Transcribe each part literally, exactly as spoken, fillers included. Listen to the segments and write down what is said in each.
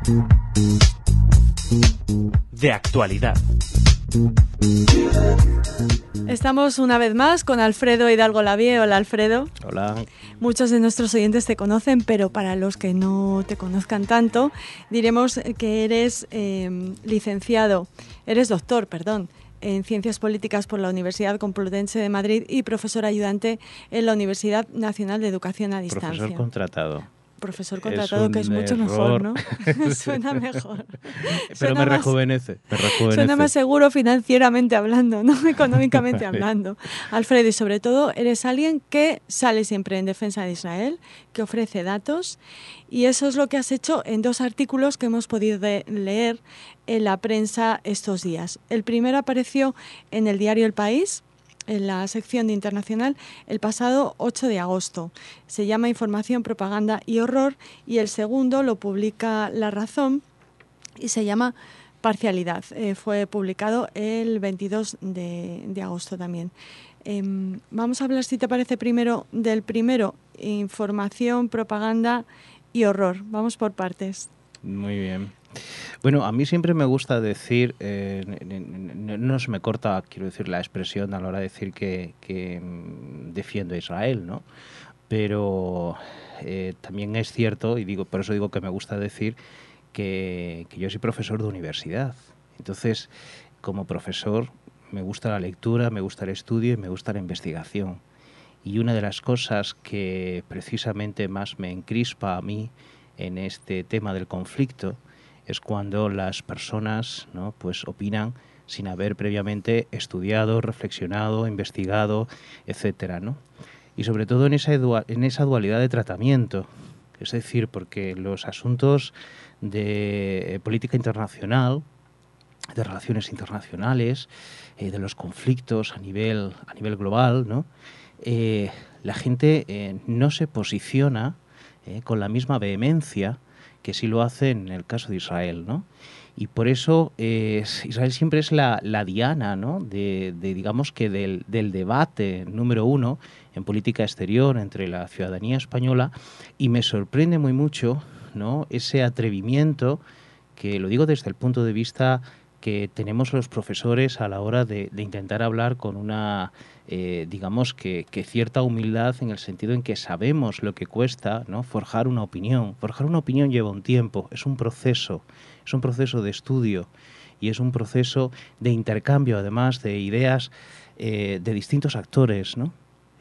De actualidad. Estamos una vez más con Alfredo Hidalgo Lavie. Hola, Alfredo. Hola. Muchos de nuestros oyentes te conocen, pero para los que no te conozcan tanto, diremos que eres eh, licenciado, eres doctor, perdón, en Ciencias Políticas por la Universidad Complutense de Madrid y profesor ayudante en la Universidad Nacional de Educación a Distancia. Profesor contratado. Profesor contratado, que es mucho mejor, ¿no? Suena mejor. Pero Suena me más, rejuvenece, me rejuvenece. Suena más seguro financieramente hablando, no económicamente hablando. Alfredo, y sobre todo, eres alguien que sale siempre en defensa de Israel, que ofrece datos, y eso es lo que has hecho en dos artículos que hemos podido leer en la prensa estos días. El primero apareció en el diario El País, en la sección de Internacional, el pasado ocho de agosto. Se llama Información, Propaganda y Horror, y el segundo lo publica La Razón y se llama Parcialidad. Eh, fue publicado el veintidós de agosto también. Eh, vamos a hablar, si te parece, primero del primero, Información, Propaganda y Horror. Vamos por partes. Muy bien. Bueno, a mí siempre me gusta decir, eh, no, no se me corta, quiero decir, la expresión a la hora de decir que, que defiendo a Israel, ¿no? Pero eh, también es cierto, y digo, por eso digo que me gusta decir que, que yo soy profesor de universidad. Entonces, como profesor, me gusta la lectura, me gusta el estudio y me gusta la investigación. Y una de las cosas que precisamente más me encrispa a mí en este tema del conflicto es cuando las personas, ¿no?, pues opinan sin haber previamente estudiado, reflexionado, investigado, etcétera, ¿no? Y sobre todo en esa, en esa dualidad de tratamiento, es decir, porque los asuntos de política internacional, de relaciones internacionales, eh, de los conflictos a nivel, a nivel global, ¿no?, eh, la gente eh, no se posiciona eh, con la misma vehemencia que sí lo hace en el caso de Israel, ¿no? Y por eso eh, Israel siempre es la, la diana, ¿no?, de, de digamos que del, del debate número uno en política exterior entre la ciudadanía española, y me sorprende muy mucho, ¿no?, ese atrevimiento, que lo digo desde el punto de vista que tenemos los profesores a la hora de, de intentar hablar con una, eh, digamos que, que cierta humildad, en el sentido en que sabemos lo que cuesta, ¿no?, forjar una opinión. Forjar una opinión lleva un tiempo, es un proceso, es un proceso de estudio y es un proceso de intercambio, además, de ideas eh, de distintos actores, ¿no?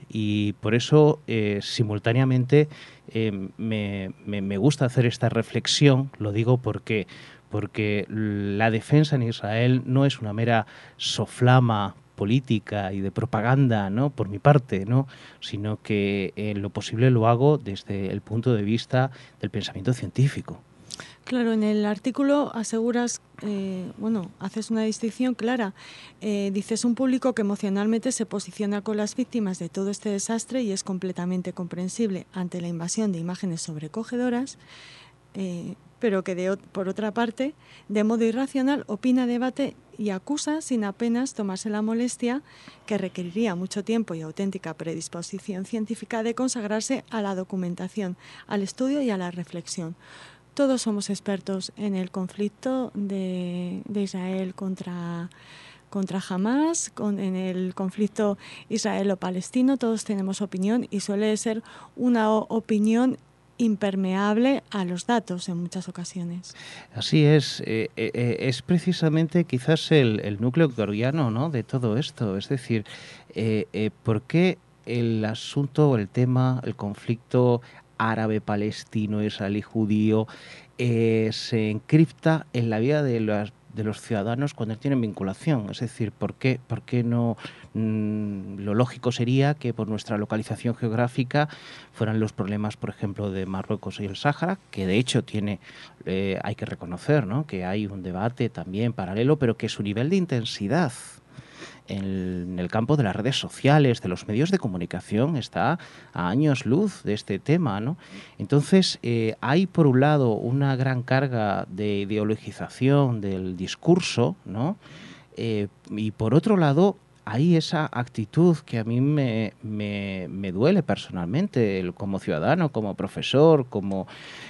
Y por eso, eh, simultáneamente, eh, me, me, me gusta hacer esta reflexión. Lo digo porque porque la defensa en Israel no es una mera soflama política y de propaganda, ¿no?, por mi parte, ¿no?, sino que en lo posible lo hago desde el punto de vista del pensamiento científico. Claro, en el artículo aseguras, eh, bueno, haces una distinción clara. Eh, dices, un público que emocionalmente se posiciona con las víctimas de todo este desastre y es completamente comprensible ante la invasión de imágenes sobrecogedoras, eh, pero que de, por otra parte, de modo irracional, opina, debate y acusa sin apenas tomarse la molestia, que requeriría mucho tiempo y auténtica predisposición científica, de consagrarse a la documentación, al estudio y a la reflexión. Todos somos expertos en el conflicto de, de Israel contra, contra Hamás, con, en el conflicto israelo-palestino. Todos tenemos opinión y suele ser una o, opinión impermeable a los datos en muchas ocasiones. Así es, eh, eh, es precisamente quizás el, el núcleo gordiano, ¿no?, de todo esto. Es decir, eh, eh, ¿por qué el asunto, el tema, el conflicto árabe-palestino, israelí-judío, eh, se encripta en la vida de las de los ciudadanos cuando tienen vinculación? Es decir, ¿por qué, por qué no? Mmm, lo lógico sería que por nuestra localización geográfica fueran los problemas, por ejemplo, de Marruecos y el Sáhara, que de hecho tiene, eh, hay que reconocer, ¿no?, que hay un debate también paralelo, pero que su nivel de intensidad en el campo de las redes sociales, de los medios de comunicación, está a años luz de este tema, ¿no? Entonces, eh, hay por un lado una gran carga de ideologización del discurso, ¿no?, eh, y por otro lado hay esa actitud que a mí me, me, me duele personalmente, el, como ciudadano, como profesor, como,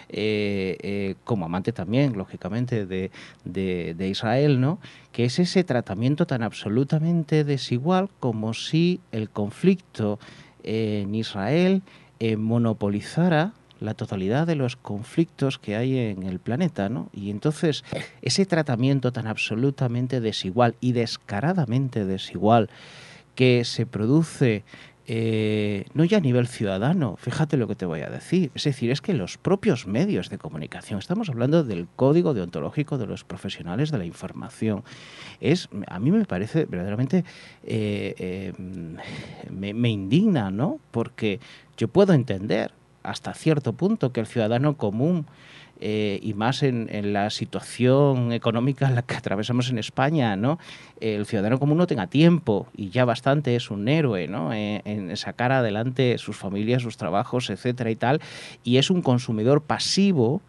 eh, eh, como amante también, lógicamente, de, de, de Israel, ¿no? Que es ese tratamiento tan absolutamente desigual, como si el conflicto eh, en Israel eh, monopolizara la totalidad de los conflictos que hay en el planeta, ¿no? Y entonces ese tratamiento tan absolutamente desigual y descaradamente desigual que se produce eh, no ya a nivel ciudadano, fíjate lo que te voy a decir, es decir, es que los propios medios de comunicación, estamos hablando del código deontológico de los profesionales de la información, es, a mí me parece verdaderamente, eh, eh, me, me indigna, ¿no? Porque yo puedo entender hasta cierto punto que el ciudadano común, eh, y más en, en la situación económica en la que atravesamos en España, ¿no? El ciudadano común no tenga tiempo, y ya bastante es un héroe, ¿no? En, en sacar adelante sus familias, sus trabajos, etcétera y tal, y es un consumidor pasivo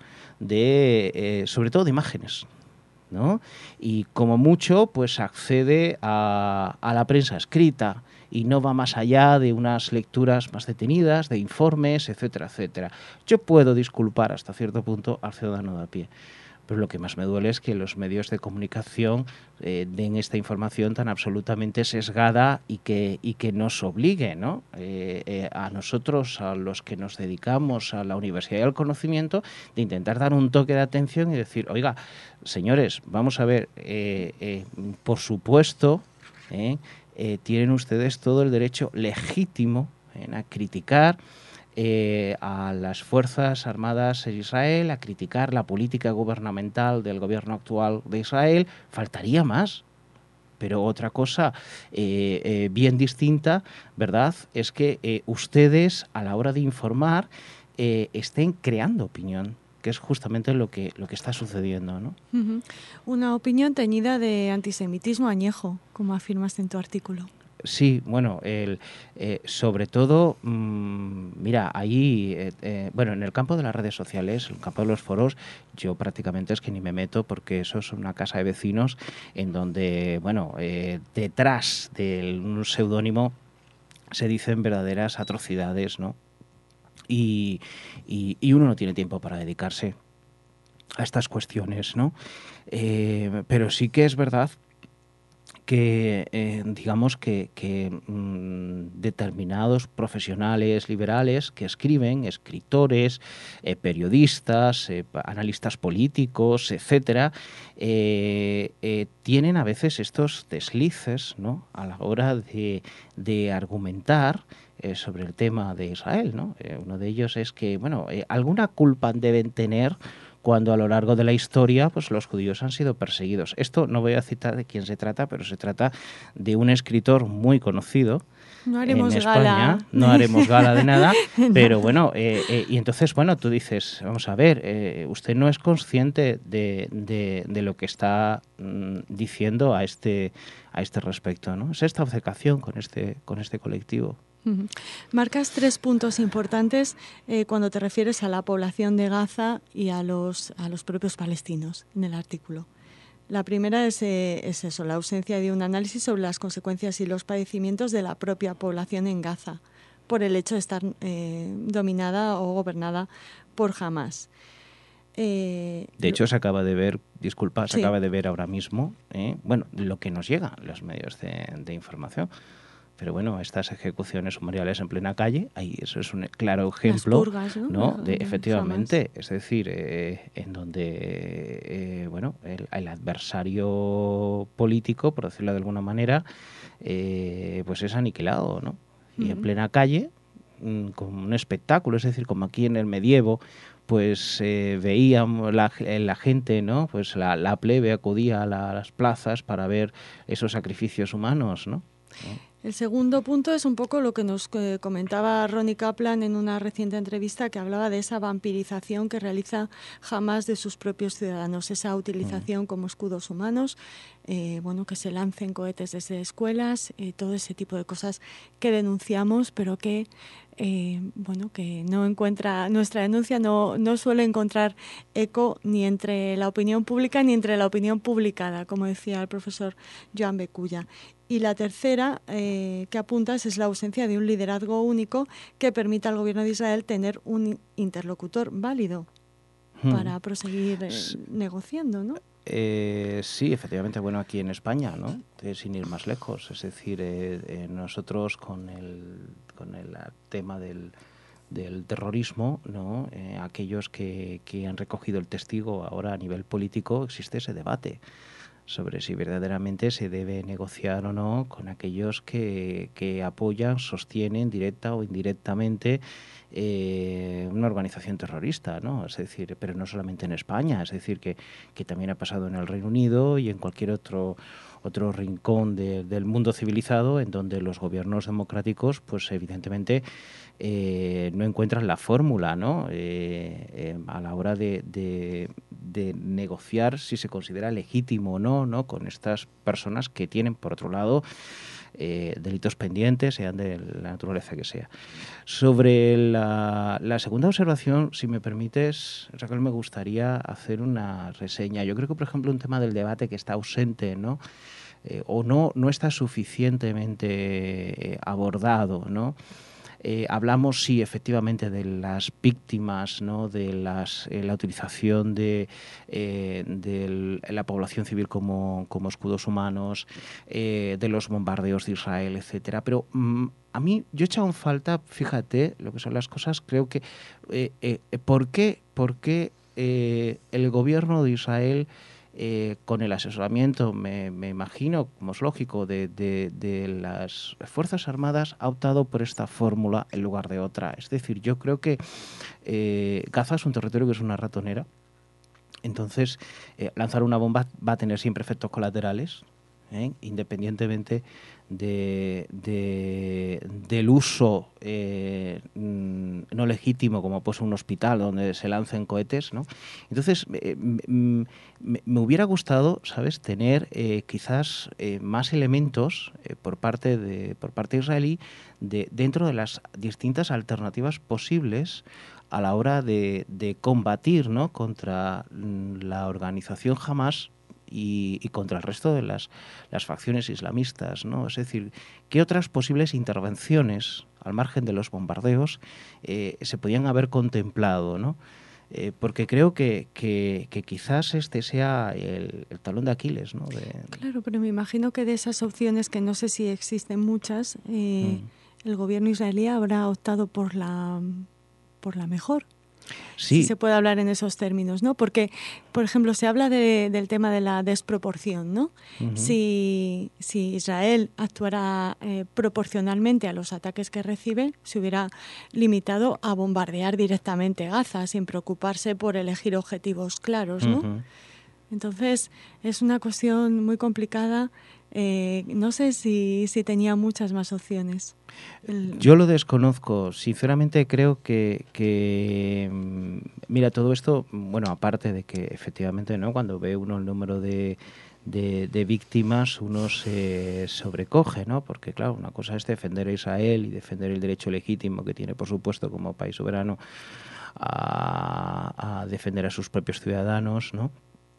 de, eh, sobre todo de imágenes, ¿no? Y como mucho, pues accede a, a la prensa escrita y no va más allá de unas lecturas más detenidas, de informes, etcétera, etcétera. Yo puedo disculpar hasta cierto punto al ciudadano de a pie, pero lo que más me duele es que los medios de comunicación eh, den esta información tan absolutamente sesgada y que, y que nos obligue, ¿no? eh, eh, a nosotros, a los que nos dedicamos a la universidad y al conocimiento, de intentar dar un toque de atención y decir, oiga, señores, vamos a ver, eh, eh, por supuesto, eh, eh, tienen ustedes todo el derecho legítimo eh, a criticar Eh, a las Fuerzas Armadas de Israel, a criticar la política gubernamental del gobierno actual de Israel, faltaría más. Pero otra cosa eh, eh, bien distinta, ¿verdad?, es que eh, ustedes a la hora de informar eh, estén creando opinión, que es justamente lo que, lo que está sucediendo, ¿no? Uh-huh. Una opinión teñida de antisemitismo añejo, como afirmas en tu artículo. Sí, bueno, el, eh, sobre todo, mmm, mira, ahí, eh, eh, bueno, en el campo de las redes sociales, en el campo de los foros, yo prácticamente es que ni me meto porque eso es una casa de vecinos en donde, bueno, eh, detrás de un seudónimo se dicen verdaderas atrocidades, ¿no? Y, y, y uno no tiene tiempo para dedicarse a estas cuestiones, ¿no? Eh, pero sí que es verdad que eh, digamos que, que mmm, determinados profesionales liberales que escriben, escritores, eh, periodistas, eh, analistas políticos, etcétera, eh, eh, tienen a veces estos deslices, ¿no?, a la hora de, de argumentar eh, sobre el tema de Israel, ¿no? Eh, uno de ellos es que, bueno, eh, alguna culpa deben tener cuando a lo largo de la historia pues los judíos han sido perseguidos. Esto no voy a citar de quién se trata, pero se trata de un escritor muy conocido. No haremos en España, gala. no haremos gala de nada, pero bueno, eh, eh, y entonces, bueno, tú dices, vamos a ver, eh, usted no es consciente de, de, de lo que está mm, diciendo a este, a este respecto, ¿no? Es esta obcecación con este, con este colectivo. Uh-huh. Marcas tres puntos importantes eh, cuando te refieres a la población de Gaza y a los, a los propios palestinos en el artículo. La primera es, eh, es eso, la ausencia de un análisis sobre las consecuencias y los padecimientos de la propia población en Gaza por el hecho de estar eh, dominada o gobernada por Hamás. Eh, de hecho, se acaba de ver, disculpa, se sí. acaba de ver ahora mismo, eh, bueno, lo que nos llega en los medios de, de información. Pero bueno, estas ejecuciones sumariales en plena calle, ahí eso es un claro ejemplo, Las purgas, ¿no? ¿no? Las, de efectivamente, jamás. es decir, eh, en donde eh, bueno, el, el adversario político, por decirlo de alguna manera, eh, pues es aniquilado, ¿no? Y uh-huh. en plena calle, como un espectáculo, es decir, como aquí en el medievo, pues eh, veíamos la, la gente, ¿no? Pues la, la plebe acudía a, la, a las plazas para ver esos sacrificios humanos, ¿no? ¿no? El segundo punto es un poco lo que nos eh, comentaba Ronnie Kaplan en una reciente entrevista, que hablaba de esa vampirización que realiza Hamás de sus propios ciudadanos, esa utilización como escudos humanos, eh, bueno, que se lancen cohetes desde escuelas, eh, todo ese tipo de cosas que denunciamos, pero que eh, bueno, que no encuentra, nuestra denuncia no, no suele encontrar eco ni entre la opinión pública ni entre la opinión publicada, como decía el profesor Joan Beculla. Y la tercera eh, que apuntas es la ausencia de un liderazgo único que permita al gobierno de Israel tener un interlocutor válido hmm. para proseguir eh, negociando, ¿no? Eh, sí, efectivamente, bueno, aquí en España, ¿no? Eh, sin ir más lejos, es decir, eh, eh, nosotros con el, con el tema del, del terrorismo, ¿no? Eh, aquellos que, que han recogido el testigo ahora a nivel político, existe ese debate sobre si verdaderamente se debe negociar o no con aquellos que, que apoyan, sostienen directa o indirectamente eh, una organización terrorista, ¿no? Es decir, pero no solamente en España, es decir, que, que también ha pasado en el Reino Unido y en cualquier otro otro rincón de, del mundo civilizado en donde los gobiernos democráticos, pues evidentemente eh, no encuentran la fórmula, ¿no? Eh, eh, a la hora de, de, de negociar si se considera legítimo o no, ¿no? Con estas personas que tienen, por otro lado, eh, delitos pendientes, sean de la naturaleza que sea. Sobre la, la segunda observación, si me permites, Raquel, me gustaría hacer una reseña. Yo creo que, por ejemplo, un tema del debate que está ausente, ¿no? Eh, o no, no está suficientemente eh, abordado, ¿no? Eh, hablamos, sí, efectivamente, de las víctimas, ¿no? De las, eh, la utilización de, eh, de la población civil como, como escudos humanos, eh, de los bombardeos de Israel, etcétera. Pero mm, a mí, yo he echado en falta, fíjate, lo que son las cosas, creo que, eh, eh, ¿por qué, por qué eh, el gobierno de Israel, Eh, con el asesoramiento, me, me imagino, como es lógico, de, de, de las Fuerzas Armadas, ha optado por esta fórmula en lugar de otra? Es decir, yo creo que eh, Gaza es un territorio que es una ratonera, entonces eh, lanzar una bomba va a tener siempre efectos colaterales, ¿eh? Independientemente de, de, del uso eh, no legítimo, como pues un hospital donde se lancen cohetes, ¿no? Entonces, eh, me, me hubiera gustado, ¿sabes?, tener eh, quizás eh, más elementos eh, por parte de por parte israelí de, dentro de las distintas alternativas posibles a la hora de, de combatir, ¿no?, contra la organización Hamas Y, y contra el resto de las, las facciones islamistas, ¿no? Es decir, ¿qué otras posibles intervenciones, al margen de los bombardeos, eh, se podían haber contemplado, ¿no? Eh, porque creo que, que, que quizás este sea el, el talón de Aquiles, ¿no? De... Claro, pero me imagino que de esas opciones, que no sé si existen muchas, eh, mm. el gobierno israelí habrá optado por la, por la mejor. Sí. Si se puede hablar en esos términos, ¿no? Porque, por ejemplo, se habla de, del tema de la desproporción, ¿no? Uh-huh. Si, si Israel actuara eh, proporcionalmente a los ataques que recibe, se hubiera limitado a bombardear directamente Gaza, sin preocuparse por elegir objetivos claros, ¿no? Uh-huh. Entonces, es una cuestión muy complicada. Eh, no sé si, si tenía muchas más opciones. El... Yo lo desconozco. Sinceramente creo que, que, mira, todo esto, bueno, aparte de que efectivamente, ¿no?, cuando ve uno el número de, de, de víctimas, uno se sobrecoge, ¿no? Porque, claro, una cosa es defender a Israel y defender el derecho legítimo que tiene, por supuesto, como país soberano a, a defender a sus propios ciudadanos, ¿no?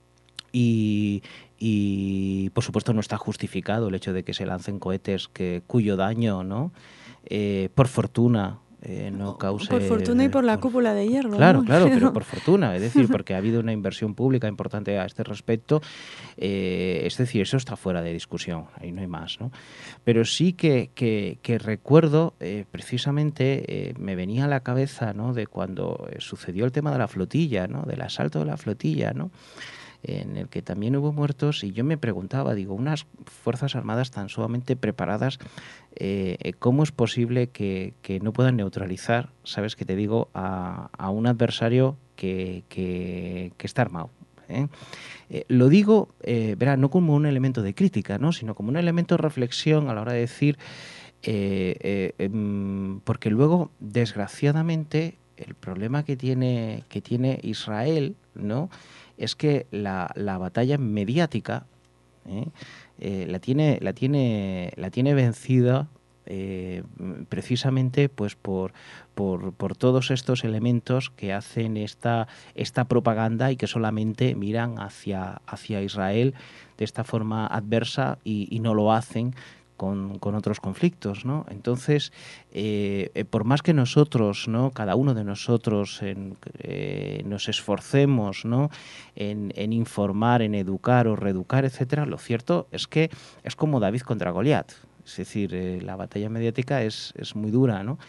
Y, y por supuesto no está justificado el hecho de que se lancen cohetes que cuyo daño, ¿no?, eh, por fortuna eh, no cause... Por fortuna y por la por, cúpula de hierro. Claro, ¿no? claro, pero por fortuna, es decir, porque ha habido una inversión pública importante a este respecto, eh, es decir, eso está fuera de discusión, ahí no hay más, ¿no? Pero sí que, que, que recuerdo, eh, precisamente, eh, me venía a la cabeza, ¿no?, de cuando sucedió el tema de la flotilla, ¿no?, del asalto de la flotilla, ¿no?, en el que también hubo muertos, y yo me preguntaba, digo, unas Fuerzas Armadas tan sumamente preparadas, eh, ¿cómo es posible que, que no puedan neutralizar, sabes que te digo, a, a un adversario que, que, que está armado? ¿eh? Eh, lo digo, eh, verá, no como un elemento de crítica, ¿no?, sino como un elemento de reflexión a la hora de decir, eh, eh, eh, porque luego, desgraciadamente, el problema que tiene, que tiene Israel, ¿no?, es que la, la batalla mediática ¿eh? Eh, la tiene la tiene la tiene vencida eh, precisamente pues por, por por todos estos elementos que hacen esta esta propaganda y que solamente miran hacia hacia Israel de esta forma adversa y, y no lo hacen con, con otros conflictos, ¿no? Entonces, eh, eh, por más que nosotros, ¿no? Cada uno de nosotros en, eh, nos esforcemos, ¿no? En, en informar, en educar o reeducar, etcétera, lo cierto es que es como David contra Goliat. Es decir, eh, la batalla mediática es, es muy dura, ¿no?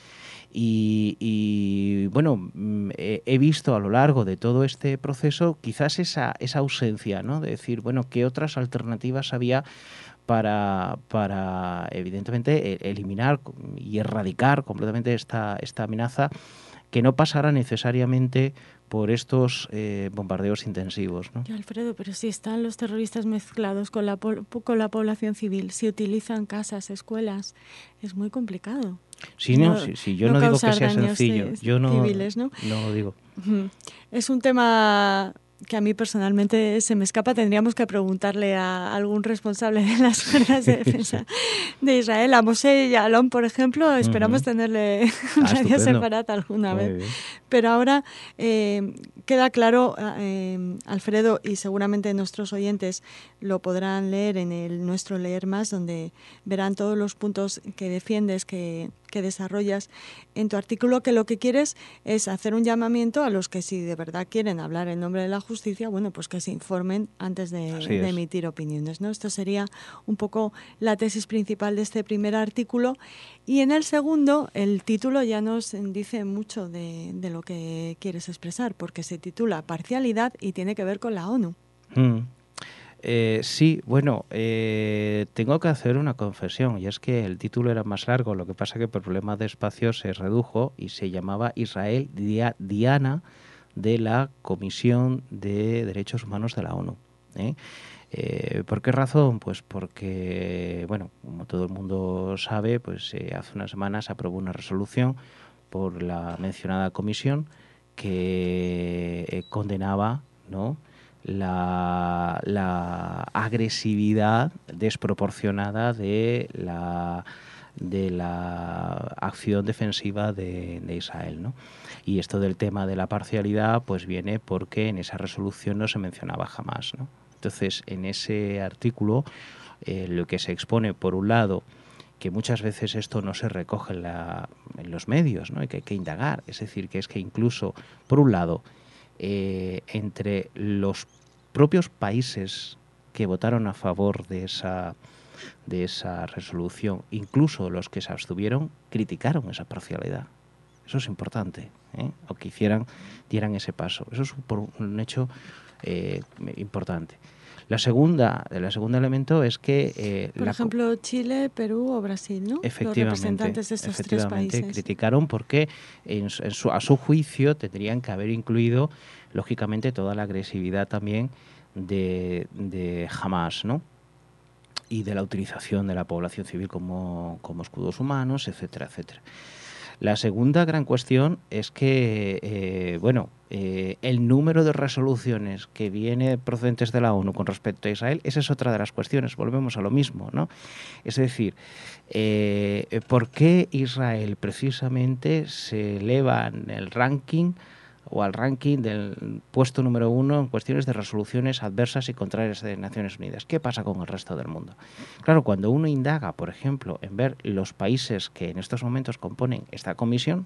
Y, y bueno, he, he visto a lo largo de todo este proceso quizás esa, esa ausencia, ¿no? De decir, bueno, ¿qué otras alternativas había para, para evidentemente, eliminar y erradicar completamente esta, esta amenaza que no pasara necesariamente por estos eh, bombardeos intensivos, ¿no? Yo, Alfredo, pero si están los terroristas mezclados con la, con la población civil, si utilizan casas, escuelas, es muy complicado. Sí, no, no, sí, sí, yo no, no digo que sea sencillo, yo no, civiles, ¿no? no lo digo. Es un tema que a mí personalmente se me escapa. Tendríamos que preguntarle a algún responsable de las fuerzas de defensa de Israel, a Moshe Yaalon, por ejemplo. Esperamos uh-huh. tenerle un ah, radio separado alguna Muy vez. Bien. Pero ahora eh, queda claro, eh, Alfredo, y seguramente nuestros oyentes lo podrán leer en el nuestro Leer Más, donde verán todos los puntos que defiendes, que, que desarrollas en tu artículo, que lo que quieres es hacer un llamamiento a los que, si de verdad quieren hablar en nombre de la justicia, bueno, pues que se informen antes de, de emitir opiniones, ¿no? Esto sería un poco la tesis principal de este primer artículo. Y en el segundo, el título ya nos dice mucho de, de lo que quieres expresar, porque se titula Parcialidad y tiene que ver con la ONU. Mm. Eh, sí, bueno, eh, tengo que hacer una confesión, y es que el título era más largo, lo que pasa que por problemas de espacio se redujo y se llamaba Israel Diana de la Comisión de Derechos Humanos de la ONU. ¿eh? Eh, ¿Por qué razón? Pues porque, bueno, como todo el mundo sabe, pues eh, hace unas semanas se aprobó una resolución por la mencionada comisión que eh, condenaba, ¿no?, La, la agresividad desproporcionada de la, de la acción defensiva de, de Israel, ¿no? Y esto del tema de la parcialidad pues viene porque en esa resolución no se mencionaba jamás, ¿no? Entonces, en ese artículo eh, lo que se expone, por un lado, que muchas veces esto no se recoge en, la, en los medios, ¿no? Y que hay que indagar, es decir, que es que incluso, por un lado, Eh, entre los propios países que votaron a favor de esa, de esa resolución, incluso los que se abstuvieron, criticaron esa parcialidad. Eso es importante, ¿eh? O que hicieran, dieran ese paso. Eso es por un hecho eh, importante. La segunda, el segundo elemento es que... Eh, Por la, ejemplo, Chile, Perú o Brasil, ¿no? Efectivamente, los representantes de estos tres países. Criticaron porque en su, en su, a su juicio tendrían que haber incluido, lógicamente, toda la agresividad también de, de Hamas, ¿no? Y de la utilización de la población civil como, como escudos humanos, etcétera, etcétera. La segunda gran cuestión es que, eh, bueno, eh, el número de resoluciones que viene procedentes de la ONU con respecto a Israel, esa es otra de las cuestiones, volvemos a lo mismo, ¿no? Es decir, eh, ¿por qué Israel precisamente se eleva en el ranking o al ranking del puesto número uno en cuestiones de resoluciones adversas y contrarias de Naciones Unidas? ¿Qué pasa con el resto del mundo? Claro, cuando uno indaga, por ejemplo, en ver los países que en estos momentos componen esta comisión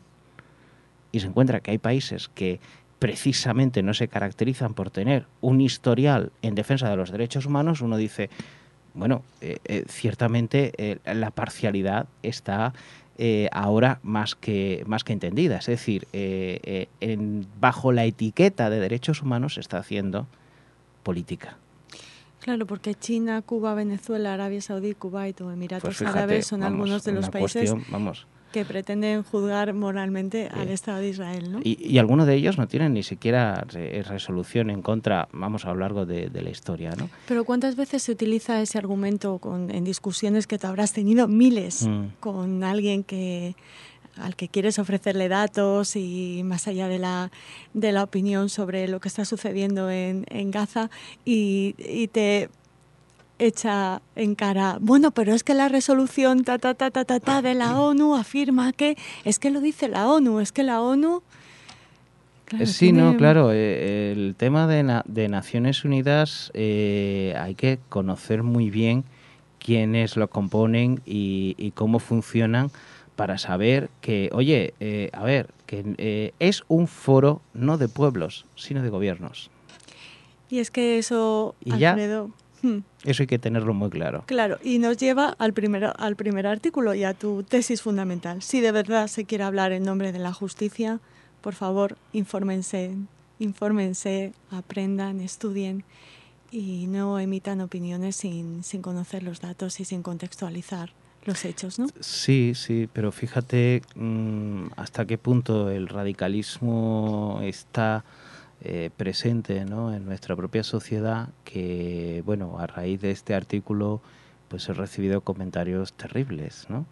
y se encuentra que hay países que precisamente no se caracterizan por tener un historial en defensa de los derechos humanos, uno dice, bueno, eh, eh, ciertamente eh, la parcialidad está Eh, ahora más que más que entendida, es decir, eh, eh, en, bajo la etiqueta de derechos humanos se está haciendo política. Claro, porque China, Cuba, Venezuela, Arabia Saudí, Kuwait o Emiratos pues fíjate, Árabes son vamos, algunos de los países cuestión, vamos, que pretenden juzgar moralmente sí. al Estado de Israel, ¿no? Y, y algunos de ellos no tienen ni siquiera re resolución en contra, vamos, a lo largo de, de la historia, ¿no? Pero ¿cuántas veces se utiliza ese argumento con, en discusiones que te habrás tenido? Miles, mm. con alguien que al que quieres ofrecerle datos y más allá de la, de la opinión sobre lo que está sucediendo en, en Gaza y, y te echa en cara, bueno, pero es que la resolución ta, ta, ta, ta, ta, ta de la ONU afirma que, es que lo dice la ONU, es que la ONU... Claro, sí, tiene... no, claro, eh, el tema de, na de Naciones Unidas eh, hay que conocer muy bien quiénes lo componen y, y cómo funcionan, para saber que, oye, eh, a ver, que eh, es un foro no de pueblos, sino de gobiernos. Y es que eso, Y ya, Alfredo... hmm, eso hay que tenerlo muy claro. Claro, y nos lleva al primer, al primer artículo y a tu tesis fundamental. Si de verdad se quiere hablar en nombre de la justicia, por favor, infórmense, infórmense, aprendan, estudien y no emitan opiniones sin, sin conocer los datos y sin contextualizar los hechos, ¿no? Sí, sí, pero fíjate mmm, hasta qué punto el radicalismo está eh, presente, ¿no?, en nuestra propia sociedad, que, bueno, a raíz de este artículo pues he recibido comentarios terribles, ¿no?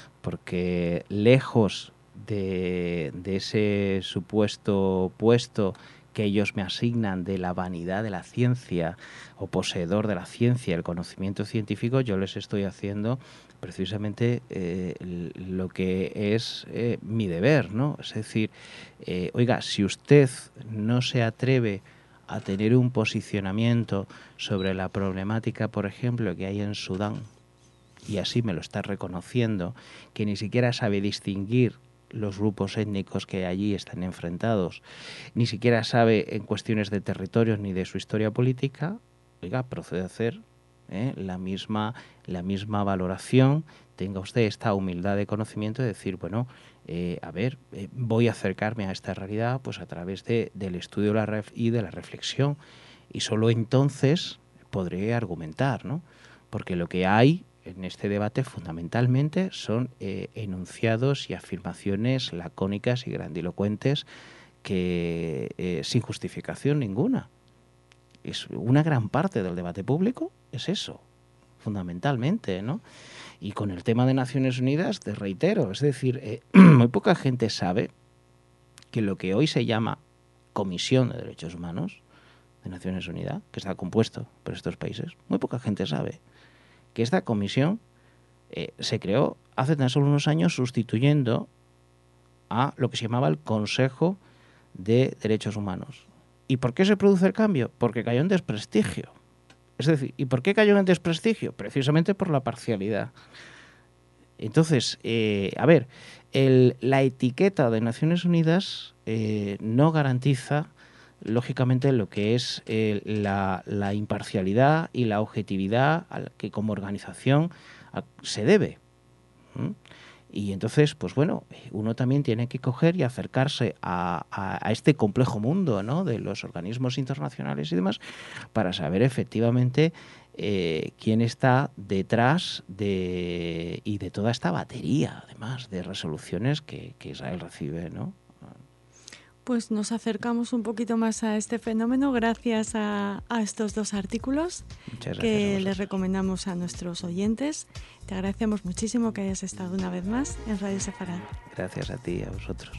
Porque lejos de, de ese supuesto puesto que ellos me asignan de la vanidad de la ciencia o poseedor de la ciencia, el conocimiento científico, yo les estoy haciendo precisamente eh, lo que es eh, mi deber, ¿no? Es decir, eh, oiga, si usted no se atreve a tener un posicionamiento sobre la problemática, por ejemplo, que hay en Sudán, y así me lo está reconociendo, que ni siquiera sabe distinguir los grupos étnicos que allí están enfrentados, ni siquiera sabe en cuestiones de territorios ni de su historia política, oiga, procede a hacer ¿eh? la misma, la misma valoración, tenga usted esta humildad de conocimiento de decir, bueno, eh, a ver, eh, voy a acercarme a esta realidad pues a través de, del estudio la ref y de la reflexión, y solo entonces podré argumentar, ¿no? Porque lo que hay en este debate fundamentalmente son eh, enunciados y afirmaciones lacónicas y grandilocuentes que eh, sin justificación ninguna. Es una gran parte del debate público es eso, fundamentalmente, ¿no? Y con el tema de Naciones Unidas, te reitero, es decir, eh, muy poca gente sabe que lo que hoy se llama Comisión de Derechos Humanos de Naciones Unidas, que está compuesto por estos países, muy poca gente sabe que esta comisión eh, se creó hace tan solo unos años sustituyendo a lo que se llamaba el Consejo de Derechos Humanos. ¿Y por qué se produce el cambio? Porque cayó en desprestigio. Es decir, ¿y por qué cayó en desprestigio? Precisamente por la parcialidad. Entonces, eh, a ver, el, la etiqueta de Naciones Unidas eh, no garantiza lógicamente lo que es eh, la, la imparcialidad y la objetividad a la que como organización a, se debe. ¿Mm? Y entonces, pues bueno, uno también tiene que coger y acercarse a, a, a este complejo mundo, ¿no?, de los organismos internacionales y demás, para saber efectivamente eh, quién está detrás de y de toda esta batería, además, de resoluciones que, que Israel recibe, ¿no? Pues nos acercamos un poquito más a este fenómeno gracias a, a estos dos artículos que les recomendamos a nuestros oyentes. Te agradecemos muchísimo que hayas estado una vez más en Radio Sefarad. Gracias a ti y a vosotros.